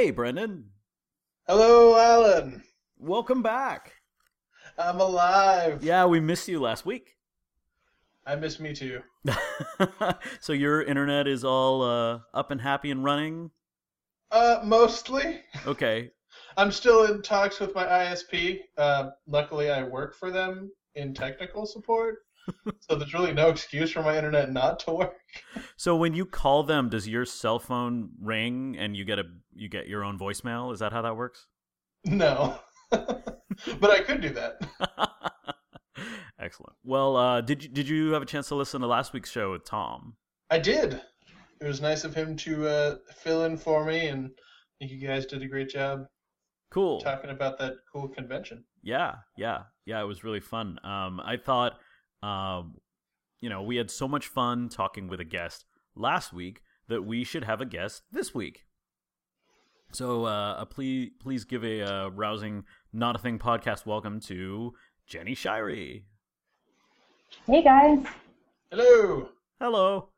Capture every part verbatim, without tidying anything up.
Hey, Brendan. Hello, Alan. Welcome back. I'm alive. Yeah, we missed you last week. I miss me too. So your internet is all uh, up and happy and running? Uh, mostly. Okay. I'm still in talks with my I S P. Uh, luckily, I work for them in technical support, so there's really no excuse for my internet not to work. So when you call them, does your cell phone ring and you get a you get your own voicemail? Is that how that works? No, but I could do that. Excellent. Well, uh, did you did you have a chance to listen to last week's show with Tom? I did. It was nice of him to uh, fill in for me, and I think you guys did a great job Cool. talking about that cool convention. Yeah, yeah, yeah. It was really fun. Um, I thought, um, you know, we had so much fun talking with a guest last week that we should have a guest this week. So, uh, please, please give a uh, rousing Not a Thing podcast welcome to Jenny Shirey. Hey guys. Hello. Hello.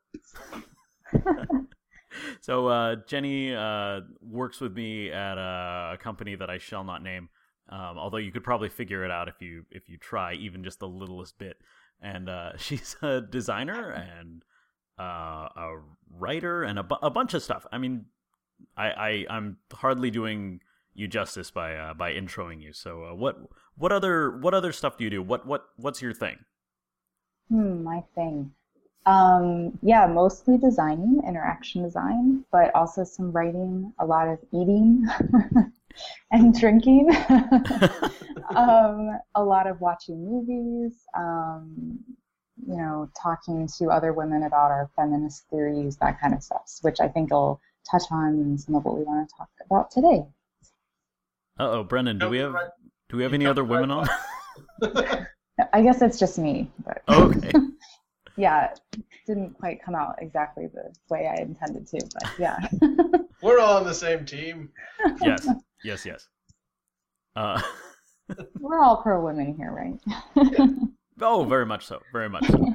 So uh, Jenny uh, works with me at a, a company that I shall not name, um, although you could probably figure it out if you if you try even just the littlest bit. And uh, she's a designer and uh, a writer and a, bu- a bunch of stuff. I mean, I, I I'm hardly doing you justice by uh, by introing you. So uh, what what other what other stuff do you do? What what what's your thing? Hmm, my thing. Um, yeah, mostly designing, interaction design, but also some writing, a lot of eating and drinking, um, a lot of watching movies, um, you know, talking to other women about our feminist theories, that kind of stuff, which I think I'll touch on in some of what we want to talk about today. Uh oh, Brendan, do we have Right. do we have any other women on? I guess it's just me, but Okay. yeah, it didn't quite come out exactly the way I intended to, but yeah. We're all on the same team. Yes, yes, yes. Uh, We're all pro women here, right? oh, very much so, very much so.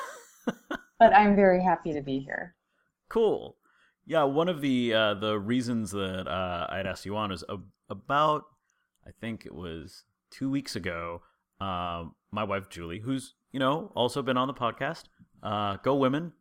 But I'm very happy to be here. Cool. Yeah, one of the uh, the reasons that uh, I'd asked you on is a, about, I think it was two weeks ago. Um, my wife Julie, who's you know also been on the podcast, uh, Go Women,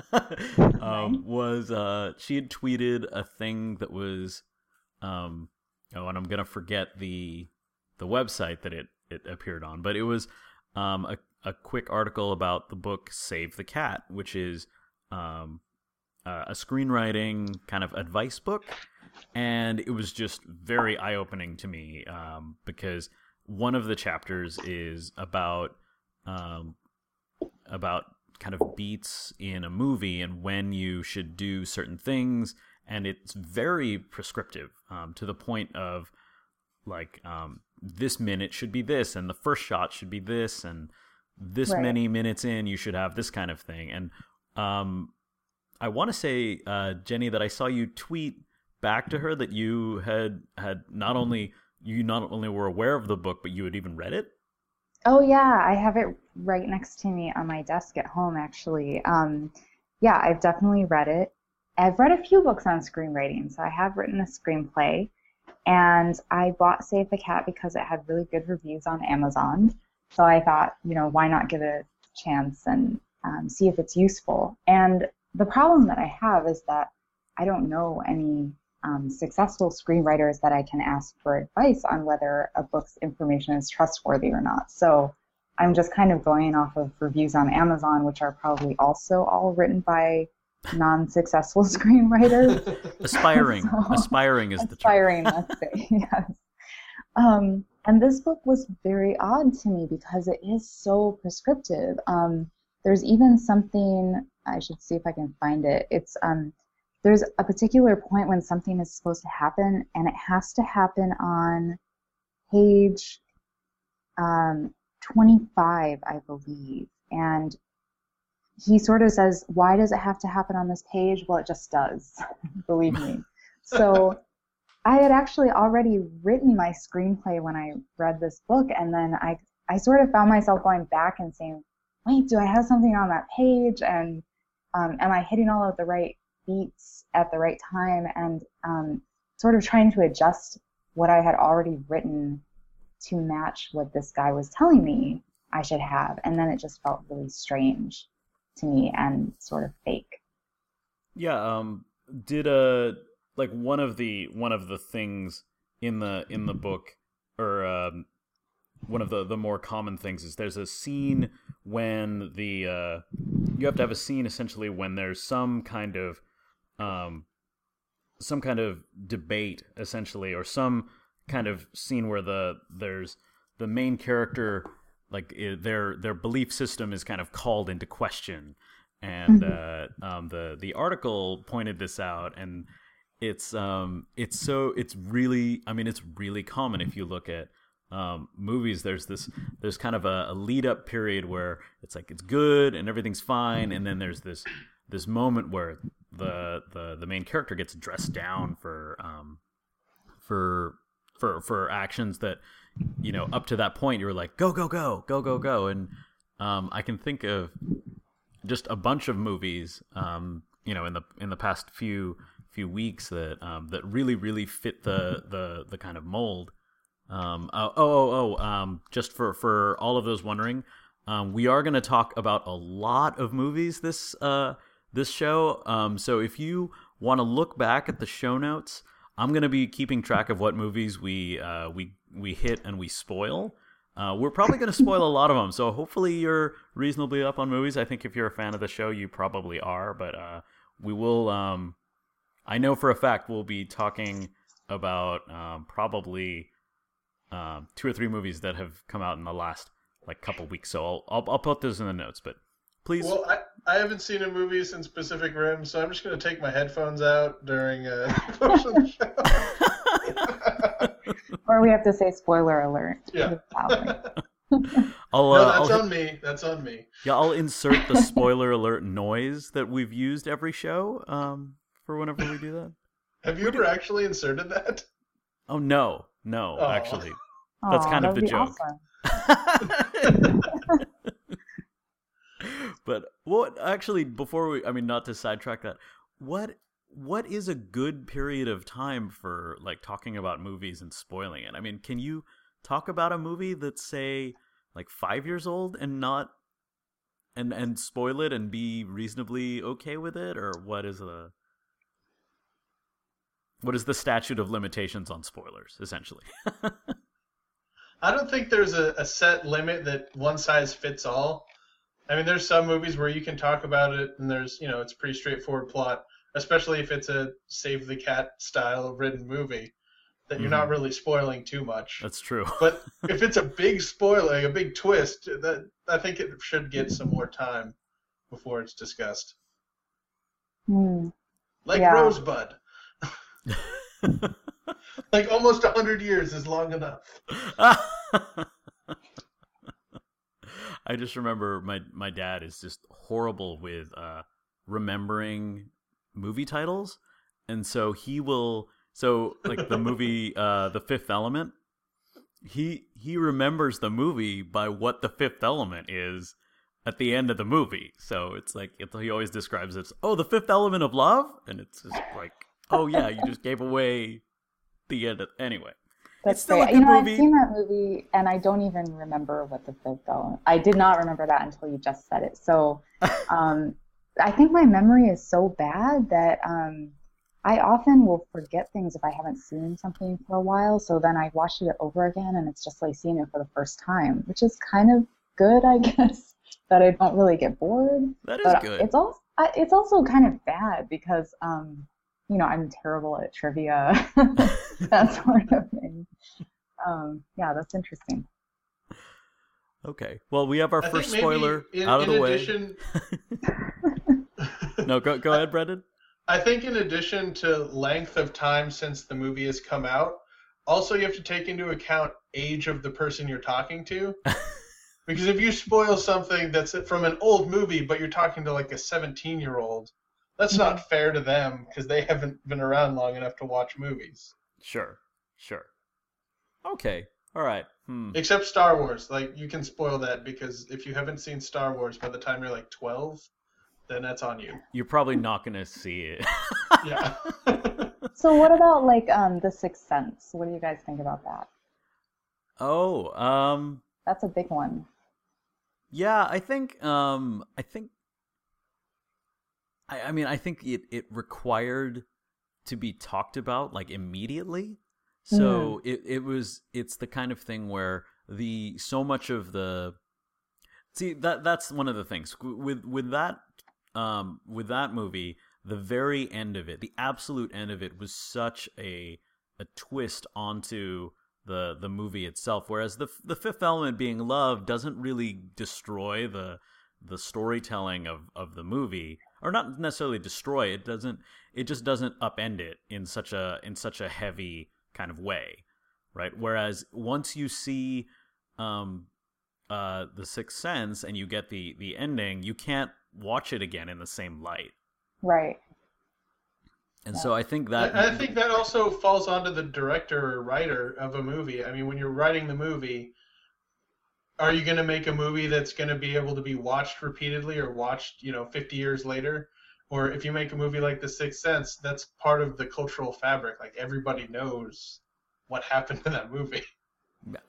um, was uh, she had tweeted a thing that was, um, oh, and I'm gonna forget the the website that it, it appeared on, but it was um, a a quick article about the book Save the Cat, which is um, uh, a screenwriting kind of advice book, and it was just very eye opening to me um, because. One of the chapters is about um, about kind of beats in a movie and when you should do certain things, and it's very prescriptive um, to the point of like um, this minute should be this, and the first shot should be this, and this Right. many minutes in you should have this kind of thing. And um, I want to say, uh, Jenny, that I saw you tweet back to her that you had had not only you not only were aware of the book, but you had even read it? Oh yeah, I have it right next to me on my desk at home, actually. Um, yeah, I've definitely read it. I've read a few books on screenwriting, so I have written a screenplay, and I bought Save the Cat because it had really good reviews on Amazon. So I thought, you know, why not give it a chance and um, see if it's useful. And the problem that I have is that I don't know any Um, successful screenwriters that I can ask for advice on whether a book's information is trustworthy or not. So I'm just kind of going off of reviews on Amazon, which are probably also all written by non-successful screenwriters. Aspiring. So, Aspiring is the term. Aspiring, let's say, yes. Um, and this book was very odd to me because it is so prescriptive. Um, there's even something, I should see if I can find it. It's um, There's a particular point when something is supposed to happen, and it has to happen on page um, twenty-five, I believe. And he sort of says, why does it have to happen on this page? Well, it just does, believe me. So I had actually already written my screenplay when I read this book, and then I, I sort of found myself going back and saying, wait, do I have something on that page? And um, am I hitting all of the right beats at the right time? And um, sort of trying to adjust what I had already written to match what this guy was telling me I should have. And then it just felt really strange to me and sort of fake. Yeah, um did uh like one of the one of the things in the in the book, or um one of the the more common things, is there's a scene when the uh you have to have a scene essentially when there's some kind of um some kind of debate essentially, or some kind of scene where the there's the main character, like I their their belief system is kind of called into question. And uh, um, the the article pointed this out, and it's um it's so it's really I mean it's really common if you look at um, movies. There's this there's kind of a, a lead up period where it's like it's good and everything's fine, and then there's this this moment where the the, the main character gets dressed down for um for for for actions that, you know, up to that point you're like go go go go go go, and um I can think of just a bunch of movies, um, you know, in the in the past few few weeks that um, that really really fit the the, the kind of mold. Um, oh oh oh, oh um, just for, for all of those wondering, um, we are going to talk about a lot of movies this uh, this show. Um, so if you want to look back at the show notes, I'm going to be keeping track of what movies we uh, we we hit and we spoil. Uh, we're probably going to spoil a lot of them, so hopefully you're reasonably up on movies. I think if you're a fan of the show, you probably are, but uh, we will, um, I know for a fact we'll be talking about um, probably um, two or three movies that have come out in the last like couple weeks, so I'll, I'll, I'll put those in the notes, but please. Well, I, I haven't seen a movie since Pacific Rim, so I'm just going to take my headphones out during uh, the show. Or we have to say spoiler alert. Yeah. I'll, no, uh, that's I'll on me. That's on me. Yeah, I'll insert the spoiler alert noise that we've used every show um, for whenever we do that. Have you ever actually inserted that? Oh, no. No, Oh. actually. That's Aw, kind that of the would be joke. awesome. But what actually, before we, I mean, not to sidetrack that, what what is a good period of time for like talking about movies and spoiling it? I mean, can you talk about a movie that's, say, like five years old and not and and spoil it and be reasonably okay with it, or what is the what is the statute of limitations on spoilers, essentially? I don't think there's a, a set limit that one size fits all. I mean, there's some movies where you can talk about it and there's, you know, it's a pretty straightforward plot, especially if it's a Save the Cat style written movie, that you're Mhm. not really spoiling too much. That's true. But if it's a big spoiler, like a big twist, that I think it should get some more time before it's discussed. Hmm. Like Yeah. Rosebud. Like almost one hundred years is long enough. I just remember my my dad is just horrible with uh, remembering movie titles, and so he will so like the movie uh, The Fifth Element. He he remembers the movie by what the fifth element is at the end of the movie. So it's like it, he always describes it as, oh, the fifth element of love, and it's just like, oh yeah, you just gave away the end of anyway. That's It's still great. a You good know, movie. I've seen that movie, and I don't even remember what the fifth element. I did not remember that until you just said it. So, um, I think my memory is so bad that um, I often will forget things if I haven't seen something for a while. So then I watch it over again, and it's just like seeing it for the first time, which is kind of good, I guess. That I don't really get bored. That is But good. it's also it's also kind of bad because um, you know, I'm terrible at trivia, that sort of thing. Um, yeah, that's interesting. Okay. Well, we have our I first think maybe spoiler in, out of in the way. addition, No, go go ahead, Brendan. I think in addition to length of time since the movie has come out, also you have to take into account age of the person you're talking to. Because if you spoil something that's from an old movie, but you're talking to like a seventeen-year-old, that's not fair to them because they haven't been around long enough to watch movies. Sure. Sure. Okay. All right. Hmm. Except Star Wars. Like, you can spoil that because if you haven't seen Star Wars by the time you're like twelve, then that's on you. You're probably not going to see it. Yeah. So what about like um The Sixth Sense? What do you guys think about that? Oh, um, That's a big one. yeah, I think, um, I think, I, I mean, I think it, it required to be talked about like immediately. Mm, So it, it was, it's the kind of thing where the, so much of the, see, that, that's one of the things with, with that, um, with that movie, the very end of it, the absolute end of it was such a, a twist onto the the movie itself, whereas the the Fifth Element being love doesn't really destroy the the storytelling of, of the movie, or not necessarily destroy it. Doesn't it just doesn't upend it in such a in such a heavy kind of way, right? Whereas once you see um uh the Sixth Sense and you get the the ending, you can't watch it again in the same light. right. And Yeah. so I think that I, I think that also falls onto the director or writer of a movie. I mean, when you're writing the movie, are you going to make a movie that's going to be able to be watched repeatedly or watched, you know, fifty years later? Or if you make a movie like The Sixth Sense, that's part of the cultural fabric. Like everybody knows what happened in that movie. yeah.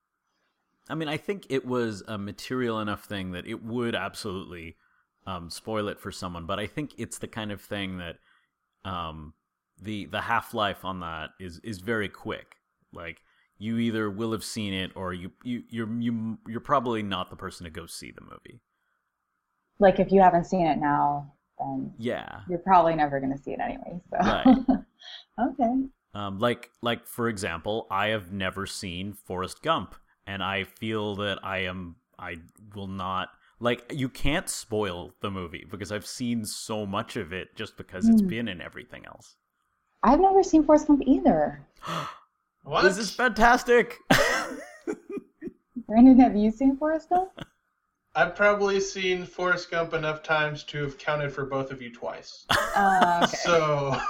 I mean, I think it was a material enough thing that it would absolutely um, spoil it for someone. But I think it's the kind of thing that um, the the half life on that is is very quick. Like you either will have seen it, or you you you're you you're probably not the person to go see the movie. Like if you haven't seen it now, then Yeah, you're probably never going to see it anyway. right. So, okay. Um, like like for example, I have never seen Forrest Gump, and I feel that I am I will not. Like, you can't spoil the movie because I've seen so much of it just because it's Hmm. been in everything else. I've never seen Forrest Gump either. What? This is fantastic! Brandon, have you seen Forrest Gump? I've probably seen Forrest Gump enough times to have counted for both of you twice. Uh, okay. So,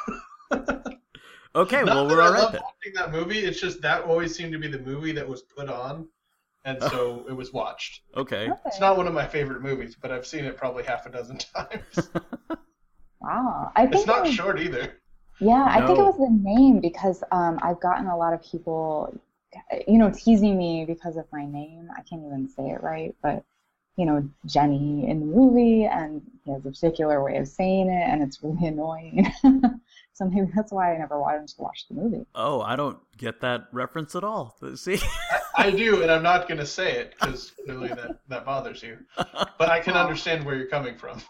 Okay, not well, that we're I all right love then. watching that movie. It's just that always seemed to be the movie that was put on, and so it was watched. Okay. Okay. It's not one of my favorite movies, but I've seen it probably half a dozen times. Wow. I It's think it not was, short either. yeah, I think it No. was the name because um, I've gotten a lot of people, you know, teasing me because of my name. I can't even say it right, but you know, Jenny in the movie, and he has a particular way of saying it, and it's really annoying. So maybe that's why I never wanted to watch the movie. Oh, I don't get that reference at all. See? I do, and I'm not going to say it because clearly that, that bothers you. But I can Wow. understand where you're coming from.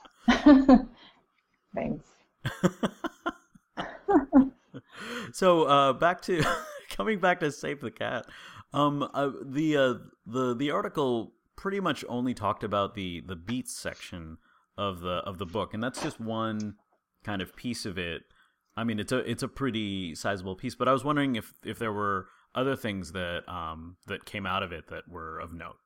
Thanks. So, uh, back to coming back to Save the Cat. Um, uh, the uh, the the article pretty much only talked about the the beats section of the of the book, and that's just one kind of piece of it. I mean, it's a it's a pretty sizable piece, but I was wondering if if there were other things that um that came out of it that were of note.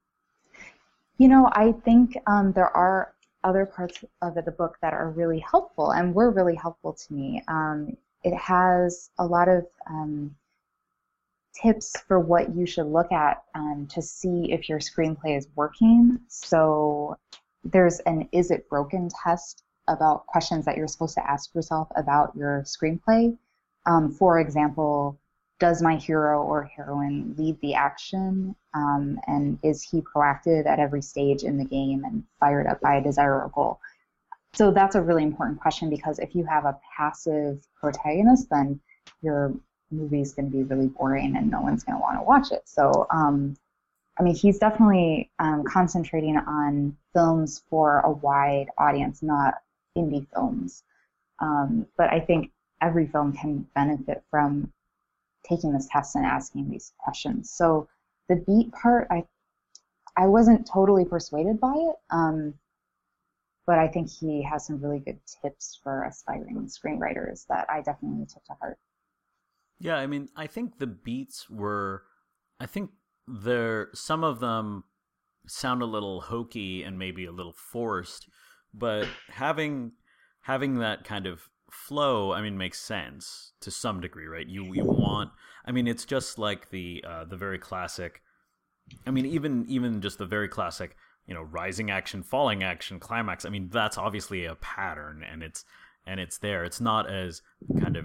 You know, I think um, there are other parts of the book that are really helpful and were really helpful to me. Um, it has a lot of um, tips for what you should look at um, to see if your screenplay is working. So there's an is it broken test about questions that you're supposed to ask yourself about your screenplay. Um, for example, does my hero or heroine lead the action? Um, and is he proactive at every stage in the game and fired up by a desirable goal? So that's a really important question, because if you have a passive protagonist, then your movie is going to be really boring and no one's going to want to watch it. So, um, I mean, he's definitely um, concentrating on films for a wide audience, not indie films. Um, but I think every film can benefit from taking this test and asking these questions. So the beat part, I I wasn't totally persuaded by it, um, but I think he has some really good tips for aspiring screenwriters that I definitely took to heart. Yeah, I mean, I think the beats were, I think there some of them sound a little hokey and maybe a little forced, but having having that kind of flow, I mean, makes sense to some degree, right? You you want, I mean, it's just like the uh, the very classic. I mean, even even just the very classic, you know, rising action, falling action, climax. I mean, that's obviously a pattern, and it's and it's there. It's not as kind of,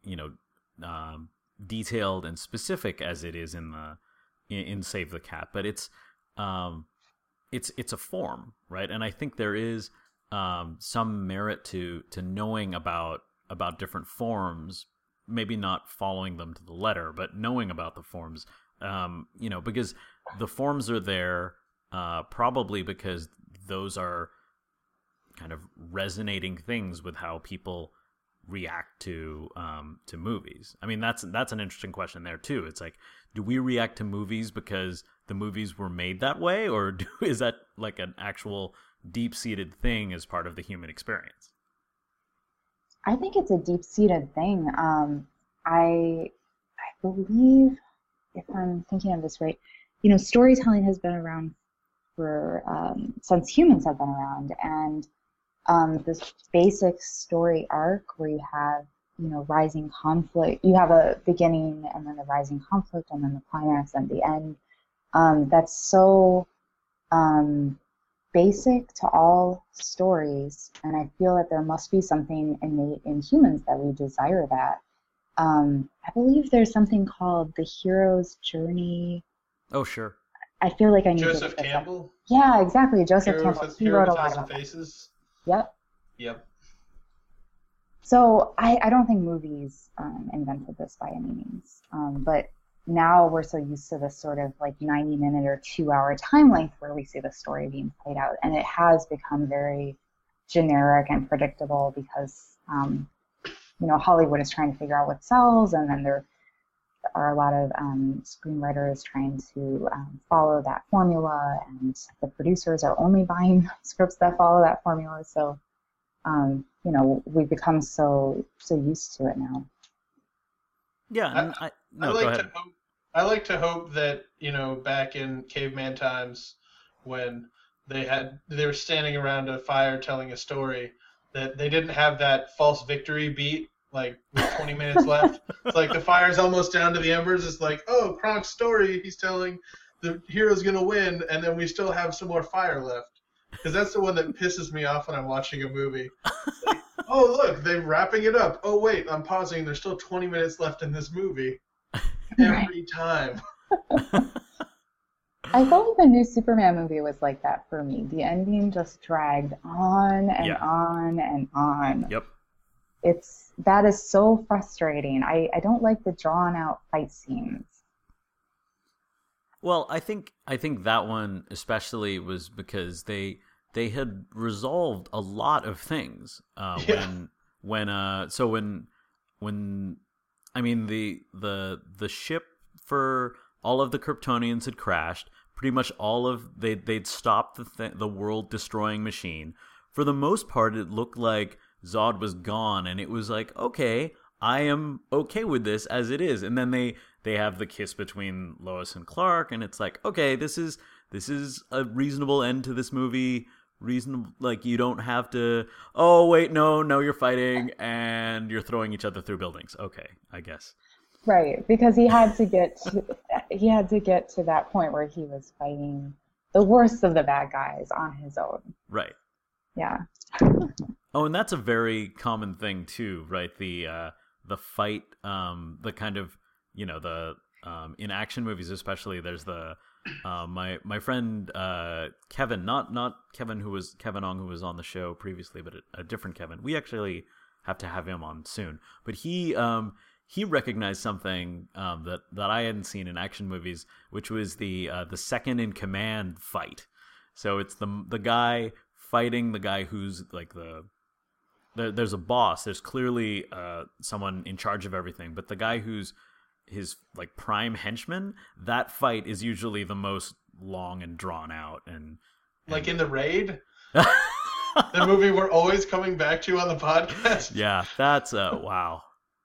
you know um, detailed and specific as it is in the in, in Save the Cat, but it's um, it's it's a form, right? And I think there is um, some merit to to knowing about about different forms, maybe not following them to the letter, but knowing about the forms, um, you know, because the forms are there uh, probably because those are kind of resonating things with how people react to um, to movies. I mean, that's that's an interesting question there too. It's like, do we react to movies because the movies were made that way, or do, is that like an actual deep-seated thing as part of the human experience? I think it's a deep-seated thing. Um, I I believe, if I'm thinking of this right, you know, storytelling has been around for um, since humans have been around, and um, this basic story arc where you have, you know, rising conflict. You have a beginning and then the rising conflict and then the climax and the end. Um, that's so um, basic to all stories, and I feel that there must be something innate in humans that we desire that. Um, I believe there's something called the hero's journey. Oh, sure. I feel like I need Joseph to Campbell? Yeah, exactly. Joseph Hero Campbell. with, He Hero wrote with a a lot Thousand about that. Faces? Yep. Yep. So I, I don't think movies um, invented this by any means. Um, but now we're so used to this sort of like ninety minute or two hour time length where we see the story being played out. And it has become very generic and predictable because, um, you know, Hollywood is trying to figure out what sells, and then there are a lot of um, screenwriters trying to um, follow that formula, and the producers are only buying scripts that follow that formula. So, um, you know, we've become so so used to it now. Yeah, and I, I, no, I go like ahead. to hope, I like to hope that, you know, back in caveman times when they had they were standing around a fire telling a story, that they didn't have that false victory beat like with twenty minutes left. It's like the fire's almost down to the embers. It's like, oh, Kronk's story, he's telling the hero's gonna win, and then we still have some more fire left. Because that's the one that pisses me off when I'm watching a movie. It's like, oh, look, they're wrapping it up. Oh, wait, I'm pausing. There's still twenty minutes left in this movie. Every time. I felt like the new Superman movie was like that for me. The ending just dragged on and Yeah. on and on. Yep. It's that is so frustrating. I, I don't like the drawn out fight scenes. Well, I think I think that one especially was because they they had resolved a lot of things uh, Yeah. when when uh so when when I mean the the the ship for all of the Kryptonians had crashed. Pretty much all of they they'd stopped the th- the world destroying machine. For the most part, it looked like Zod was gone, and it was like, okay, I am okay with this as it is. And then they they have the kiss between Lois and Clark, and it's like, okay, this is this is a reasonable end to this movie. Reasonable, like you don't have to. Oh wait, no, no, you're fighting and you're throwing each other through buildings. Okay, I guess. Right, because he had to get to, he had to get to that point where he was fighting the worst of the bad guys on his own. Right. Yeah. Oh, and that's a very common thing too, right? The uh, the fight, um, the kind of, you know, the um, in action movies especially. There's the uh, my my friend uh, Kevin, not not Kevin who was Kevin Ong who was on the show previously, but a, a different Kevin. We actually have to have him on soon. But he um, he recognized something um, that that I hadn't seen in action movies, which was the uh, the second in command fight. So it's the the guy fighting the guy who's like the There, there's a boss. There's clearly uh, someone in charge of everything, but the guy who's his like prime henchman, that fight is usually the most long and drawn out. And, and... Like in The Raid? The movie we're always coming back to on the podcast? Yeah, that's a wow.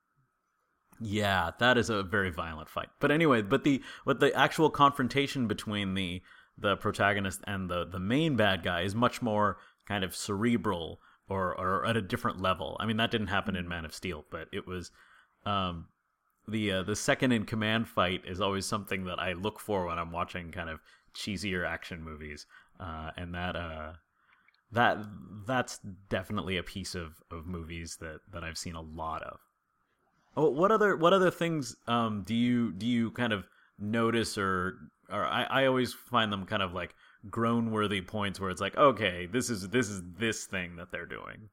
Yeah, that is a very violent fight. But anyway, but the but the actual confrontation between the the protagonist and the the main bad guy is much more kind of cerebral. Or, or at a different level. I mean, that didn't happen in Man of Steel, but it was um, the uh, the second in command fight is always something that I look for when I'm watching kind of cheesier action movies, uh, and that uh, that that's definitely a piece of, of movies that, that I've seen a lot of. Oh, what other what other things um do you do you kind of notice or or I, I always find them kind of like groan worthy points where it's like, okay, this is this is this thing that they're doing.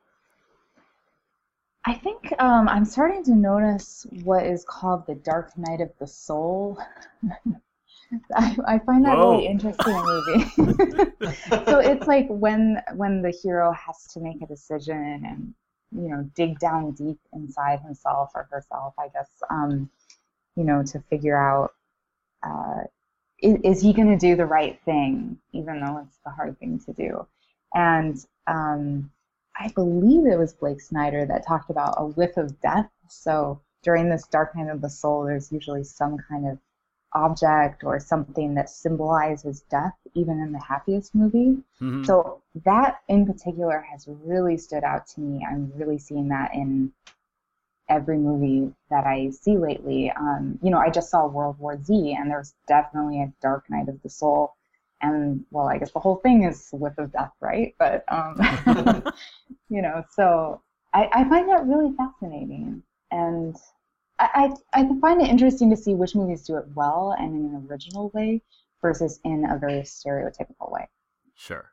I think um, I'm starting to notice what is called the dark night of the soul. I, I find that Whoa. really interesting in movie. So it's like when when the hero has to make a decision and, you know, dig down deep inside himself or herself, I guess, um, you know, to figure out uh, is, is he going to do the right thing, even though it's the hard thing to do. And um, I believe it was Blake Snyder that talked about a whiff of death. So during this dark night of the soul, there's usually some kind of object or something that symbolizes death, even in the happiest movie. Mm-hmm. So that in particular has really stood out to me. I'm really seeing that in every movie that I see lately. Um, you know, I just saw World War Z, and there's definitely a dark night of the soul. And, well, I guess the whole thing is a whiff of death, right? But, um, you know, so I, I find that really fascinating. And I, I I find it interesting to see which movies do it well and in an original way versus in a very stereotypical way. Sure.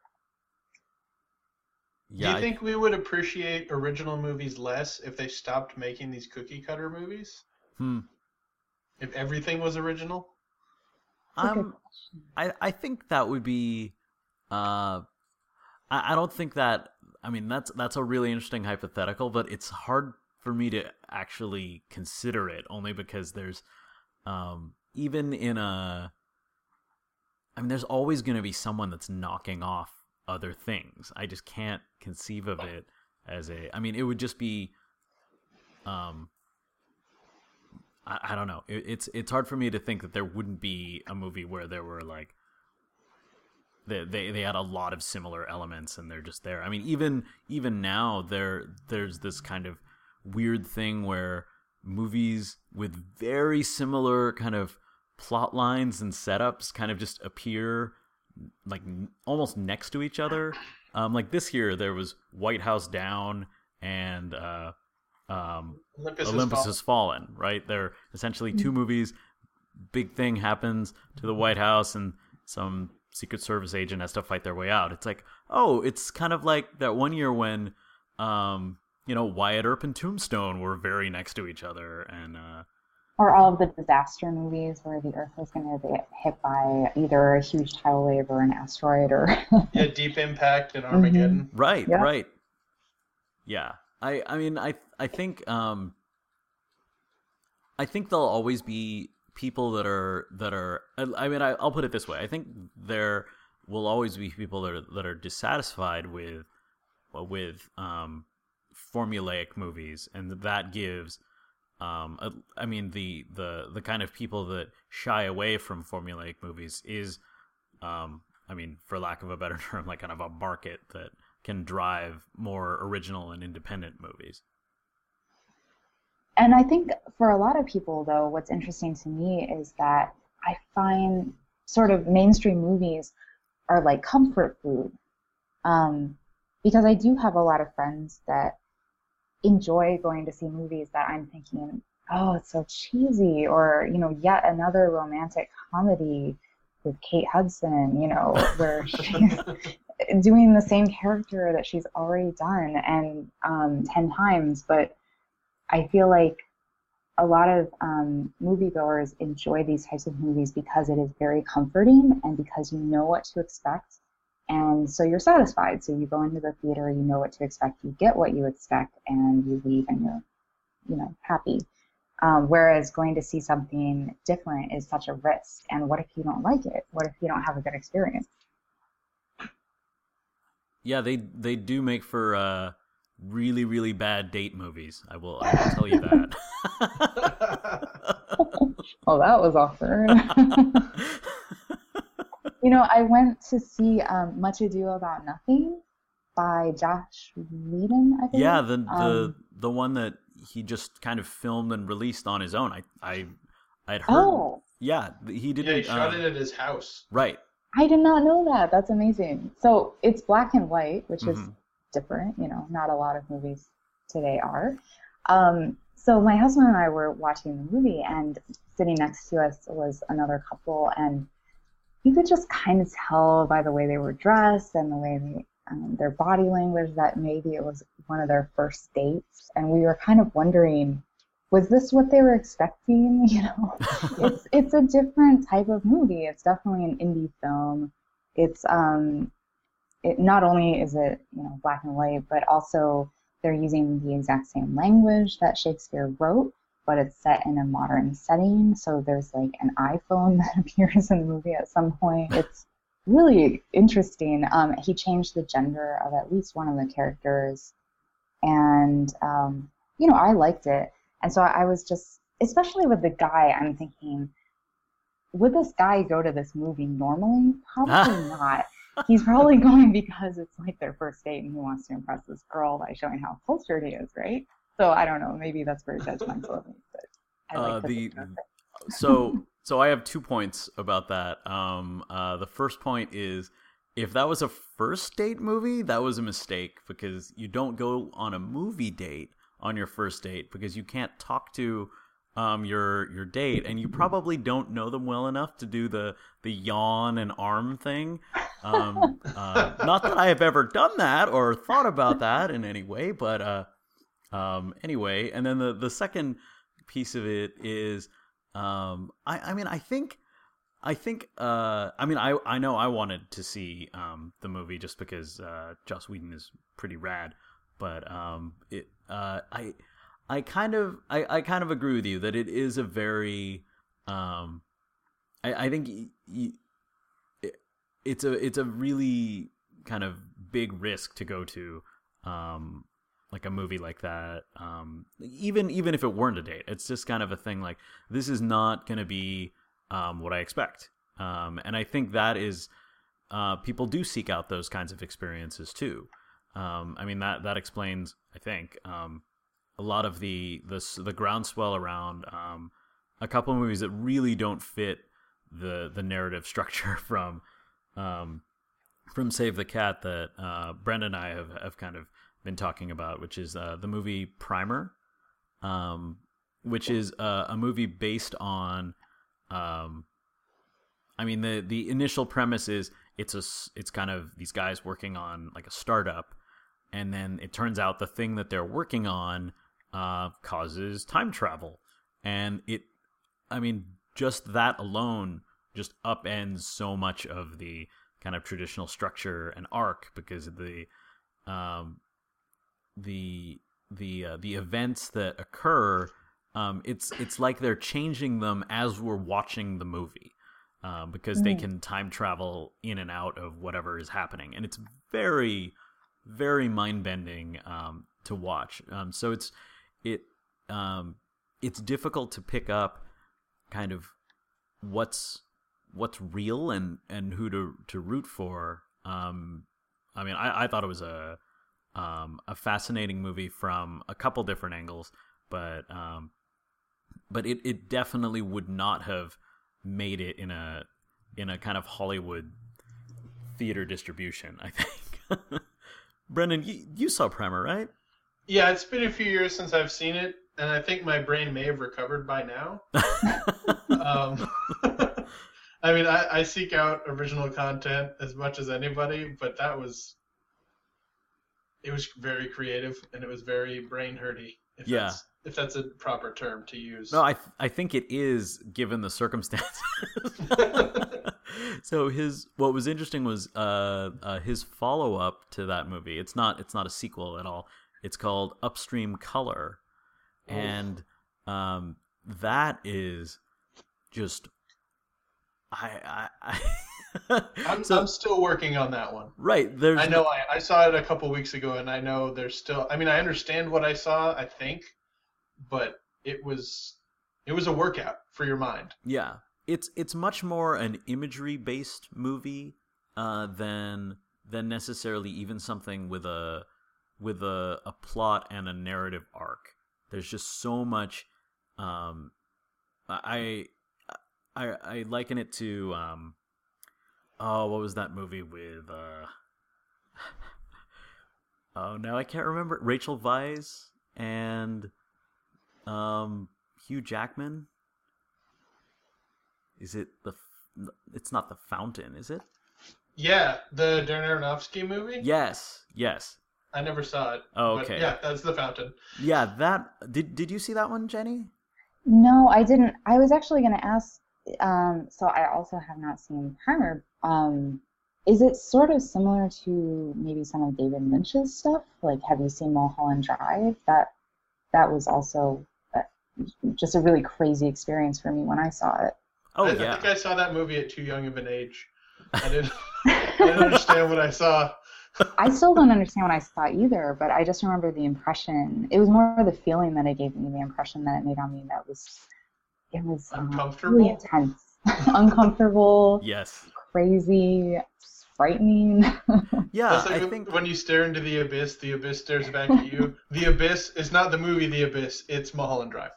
Yeah, do you think I... we would appreciate original movies less if they stopped making these cookie cutter movies? Hmm. If everything was original? Um, I I think that would be. Uh, I I don't think that. I mean, that's that's a really interesting hypothetical, but it's hard for me to actually consider it, only because there's, um, even in a. I mean, there's always going to be someone that's knocking off other things. I just can't conceive of it as a. I mean, it would just be. Um. I, I don't know. It, it's it's hard for me to think that there wouldn't be a movie where there were like. They, they they had a lot of similar elements and they're just there. I mean, even even now there there's this kind of weird thing where movies with very similar kind of plot lines and setups kind of just appear like almost next to each other. Um, like this year there was White House Down and uh, um, Olympus, Olympus has, has fallen. Right, they're essentially two movies. Big thing happens to the White House and some Secret Service agent has to fight their way out. It's like, oh, it's kind of like that one year when, um, you know, Wyatt Earp and Tombstone were very next to each other, and uh, or all of the disaster movies where the Earth was going to get hit by either a huge tidal wave or an asteroid, or yeah, Deep Impact and Armageddon. Mm-hmm. Right, yeah. right. Yeah, I, I mean, I, I think, um, I think there'll always be people that are that are I mean I, I'll put it this way. I think there will always be people that are that are dissatisfied with with um, formulaic movies, and that gives um, a, I mean the, the the kind of people that shy away from formulaic movies is um, I mean, for lack of a better term, like kind of a market that can drive more original and independent movies. And I think for a lot of people, though, what's interesting to me is that I find sort of mainstream movies are like comfort food. Um, because I do have a lot of friends that enjoy going to see movies that I'm thinking, oh, it's so cheesy, or, you know, yet another romantic comedy with Kate Hudson, you know, where she's doing the same character that she's already done and um, ten times, but I feel like a lot of um, moviegoers enjoy these types of movies because it is very comforting and because you know what to expect, and so you're satisfied. So you go into the theater, you know what to expect, you get what you expect, and you leave and you're, you know, happy. Um, whereas going to see something different is such a risk. And what if you don't like it? What if you don't have a good experience? Yeah, they they do make for. Uh... really, really bad date movies. I will, I will tell you that. Well, that was awkward. You know, I went to see um, Much Ado About Nothing by Josh Whedon, I think. Yeah, the the um, the one that he just kind of filmed and released on his own. I I I'd heard. Oh. Yeah, he didn't. Yeah, he shot uh, it at his house. Right. I did not know that. That's amazing. So it's black and white, which mm-hmm. is different. You know, not a lot of movies today are. Um, So my husband and I were watching the movie, and sitting next to us was another couple, and you could just kind of tell by the way they were dressed and the way they, um, their body language that maybe it was one of their first dates. And we were kind of wondering, was this what they were expecting? You know, it's it's a different type of movie. It's definitely an indie film. It's um, it not only is it, you know, black and white, but also they're using the exact same language that Shakespeare wrote, but it's set in a modern setting. So there's like an iPhone that appears in the movie at some point. It's really interesting. Um, he changed the gender of at least one of the characters. And, um, you know, I liked it. And so I was just, especially with the guy, I'm thinking, would this guy go to this movie normally? Probably not. He's probably going because it's like their first date and he wants to impress this girl by showing how cultured he is, right? So I don't know. Maybe that's very judgmental of me, but I like uh, the so so I have two points about that. Um, uh, the first point is, if that was a first date movie, that was a mistake, because you don't go on a movie date on your first date, because you can't talk to um, your your date, and you probably don't know them well enough to do the the yawn and arm thing. Um, uh, not that I have ever done that or thought about that in any way, but uh, um, anyway. And then the the second piece of it is, um, I I mean I think. I think, uh, I mean, I I know I wanted to see um, the movie just because uh, Joss Whedon is pretty rad, but um, it uh, I I kind of I, I kind of agree with you that it is a very um, I I think y- y- it, it's a it's a really kind of big risk to go to um, like a movie like that, um, even even if it weren't a date. It's just kind of a thing like, this is not going to be Um, what I expect. Um, and I think that is, uh, people do seek out those kinds of experiences too. Um, I mean, that, that explains, I think, um, a lot of the, the, the groundswell around, um, a couple of movies that really don't fit the, the narrative structure from, um, from Save the Cat that, uh, Brenda and I have, have kind of been talking about, which is, uh, the movie Primer, um, which is, uh, a movie based on, Um, I mean, the the initial premise is it's a it's kind of these guys working on like a startup, and then it turns out the thing that they're working on uh, causes time travel, and it, I mean, just that alone just upends so much of the kind of traditional structure and arc, because of the um, the the uh, the events that occur. Um, it's it's like they're changing them as we're watching the movie, um, because they can time travel in and out of whatever is happening, and it's very, very mind bending um, to watch. Um, so it's it um, it's difficult to pick up kind of what's what's real and, and who to to root for. Um, I mean, I, I thought it was a um, a fascinating movie from a couple different angles, but um, But it, it definitely would not have made it in a in a kind of Hollywood theater distribution, I think. Brendan, you, you saw Primer, right? Yeah, it's been a few years since I've seen it, and I think my brain may have recovered by now. um, I mean, I, I seek out original content as much as anybody, but that was it was very creative, and it was very brain hurty. If Yeah. That's, if that's a proper term to use. No, I th- I think it is, given the circumstances. So his what was interesting was uh, uh, his follow up to that movie. It's not it's not a sequel at all. It's called Upstream Color, and um, that is just I I. I I'm, so, I'm still working on that one. Right. There's I know I, I saw it a couple weeks ago, and I know there's still. I mean, I understand what I saw. I think. But it was it was a workout for your mind. Yeah, it's it's much more an imagery based movie uh, than than necessarily even something with a with a, a plot and a narrative arc. There's just so much. Um, I I I liken it to um, oh, what was that movie with? Uh, oh, now I can't remember. Rachel Weisz and. Um, Hugh Jackman. Is it the? It's not The Fountain, is it? Yeah, the Darren Aronofsky movie. Yes, yes. I never saw it. Oh, but okay. yeah, that's The Fountain. Yeah, that did. Did you see that one, Jenny? No, I didn't. I was actually going to ask. Um, so I also have not seen Primer. Um, is it sort of similar to maybe some of David Lynch's stuff? Like, have you seen Mulholland Drive? That that was also uh, just a really crazy experience for me when I saw it. Oh I, yeah. I think I saw that movie at too young of an age. I didn't. I didn't understand what I saw. I still don't understand what I saw either, but I just remember the impression. It was more the feeling that it gave me, the impression that it made on me. That was, it was uh, Uncomfortable? really intense, uncomfortable, Yes. crazy, frightening. Yeah, That's like I think. when you stare into the abyss, the abyss stares back at you. The abyss is not the movie The Abyss, it's Mulholland Drive.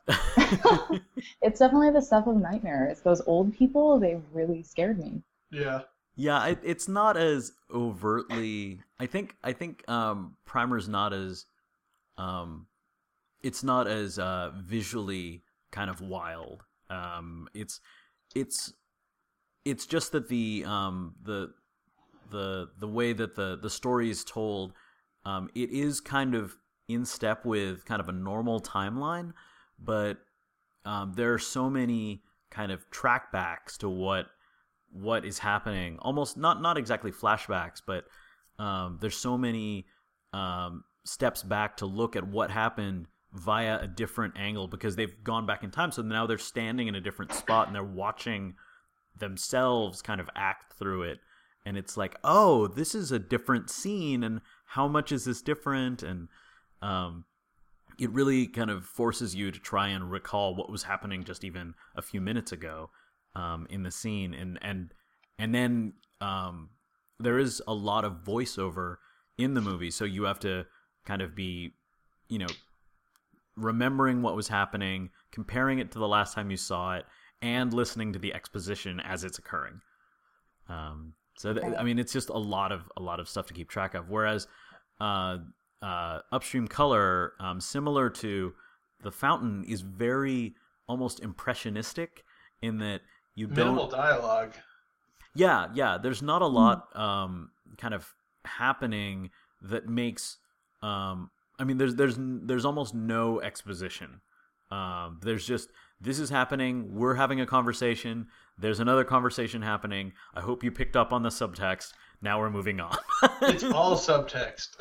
It's definitely the stuff of nightmares. Those old people, they really scared me. Yeah. Yeah, it, it's not as overtly. I think. I think um, Primer's not as. Um, it's not as uh, visually kind of wild. Um, it's, it's, it's just that the um, the, the the way that the the story is told, um, it is kind of in step with kind of a normal timeline, but um, there are so many kind of trackbacks to what. what is happening, almost not not exactly flashbacks, but um, there's so many um, steps back to look at what happened via a different angle because they've gone back in time. So now they're standing in a different spot and they're watching themselves kind of act through it. And it's like, oh, this is a different scene, and how much is this different? And um, it really kind of forces you to try and recall what was happening just even a few minutes ago. Um, in the scene, and and and then um, there is a lot of voiceover in the movie, so you have to kind of be, you know, remembering what was happening, comparing it to the last time you saw it, and listening to the exposition as it's occurring. Um, so th- I mean, it's just a lot of a lot of stuff to keep track of. Whereas uh, uh, Upstream Color, um, similar to The Fountain, is very almost impressionistic in that. You Minimal don't, dialogue. Yeah, yeah. There's not a lot um, kind of happening that makes. Um, I mean, there's there's there's almost no exposition. Um, there's just this is happening. We're having a conversation. There's another conversation happening. I hope you picked up on the subtext. Now we're moving on. It's all subtext.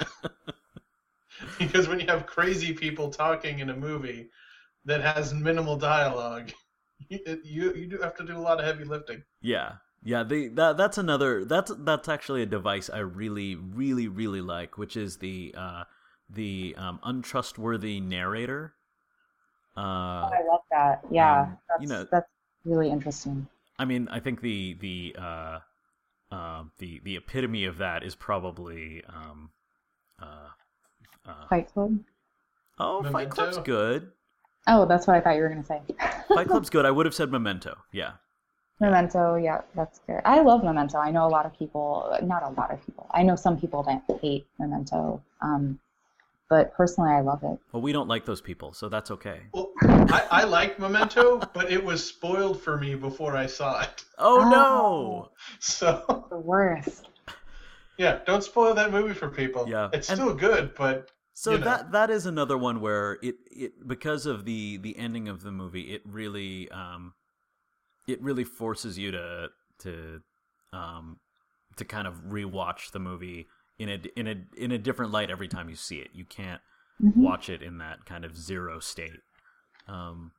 Because when you have crazy people talking in a movie that has minimal dialogue. You, you you do have to do a lot of heavy lifting. Yeah, yeah. They that that's another that's that's actually a device I really really really like, which is the uh, the um, untrustworthy narrator. Uh, Oh, I love that. Yeah, um, that's, you know- that's really interesting. I mean, I think the the uh, uh, the the epitome of that is probably um, uh, uh, Fight Club? oh, Fight Memento? Club's good. Oh, that's what I thought you were going to say. Fight Club's good. I would have said Memento. Yeah. Memento, yeah, that's good. I love Memento. I know a lot of people, not a lot of people. I know some people that hate Memento, um, but personally, I love it. Well, we don't like those people, so that's okay. Well, I, I like Memento, but it was spoiled for me before I saw it. Oh, Oh. no! So, The worst. yeah, don't spoil that movie for people. Yeah. It's And- still good, but So you know. that that is another one where it, it because of the, the ending of the movie, it really um, it really forces you to to um, to kind of rewatch the movie in a in a in a different light every time you see it. You can't Mhm. watch it in that kind of zero state. Um,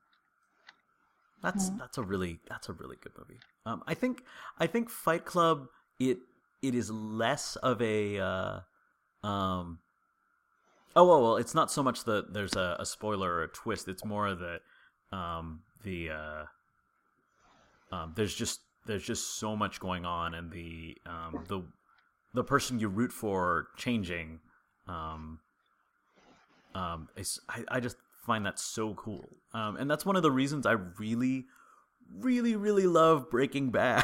that's Yeah. that's a really that's a really good movie. Um, I think I think Fight Club it it is less of a uh, um. Oh well, well, it's not so much that there's a, a spoiler or a twist. It's more that um, the uh, um, there's just there's just so much going on, and the um, the the person you root for changing. Um, um, is, I I just find that so cool, um, and that's one of the reasons I really, really, really love Breaking Bad.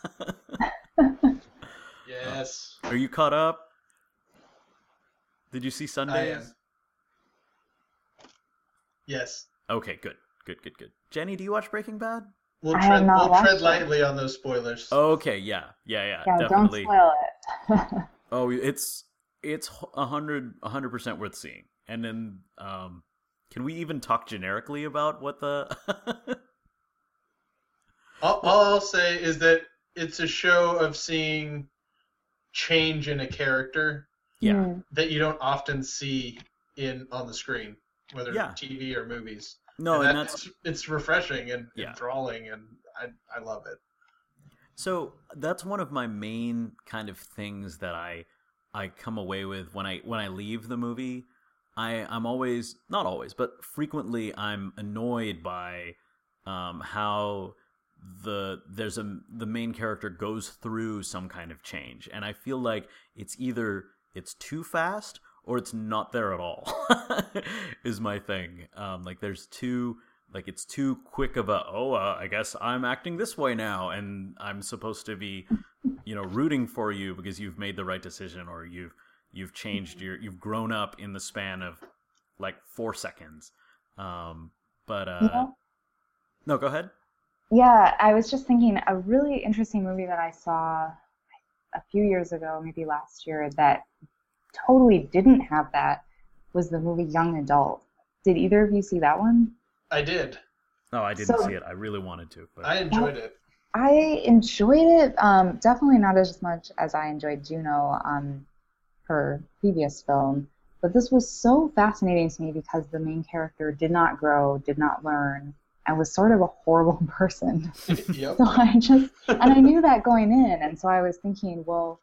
yes. Are you caught up? Did you see I Sundays? am. Yes. Okay, good, good, good, good. Jenny, do you watch Breaking Bad? We'll I tread, have not we'll watched tread it. lightly on those spoilers. Okay, yeah, yeah, yeah, Yeah, definitely. don't spoil it. Oh, it's it's a hundred a hundred percent worth seeing. And then, um, can we even talk generically about what the? all, all I'll say is that it's a show of seeing change in a character Yeah, Mm. that you don't often see in on the screen, whether Yeah. T V or movies. no, and and that's, that's it's refreshing and Yeah. enthralling, and I I love it. so that's one of my main kind of things that I I come away with when I when I leave the movie. I I'm always not always, but frequently I'm annoyed by um, how the there's a the main character goes through some kind of change, and I feel like it's either it's too fast or it's not there at all. Is my thing. Um, like there's too like it's too quick of a oh uh, I guess I'm acting this way now, and I'm supposed to be you know rooting for you because you've made the right decision or you've you've changed your you've grown up in the span of like four seconds. Um, but uh, Yeah. no, go ahead. Yeah, I was just thinking a really interesting movie that I saw a few years ago, maybe last year, that totally didn't have that was the movie Young Adult. Did either of you see that one? I did. No, I didn't So- see it. I really wanted to, but I enjoyed it. I enjoyed it, um, definitely not as much as I enjoyed Juno, um, her previous film. But this was so fascinating to me because the main character did not grow, did not learn, and was sort of a horrible person. Yep. So I just, and I knew that going in, and so I was thinking, well,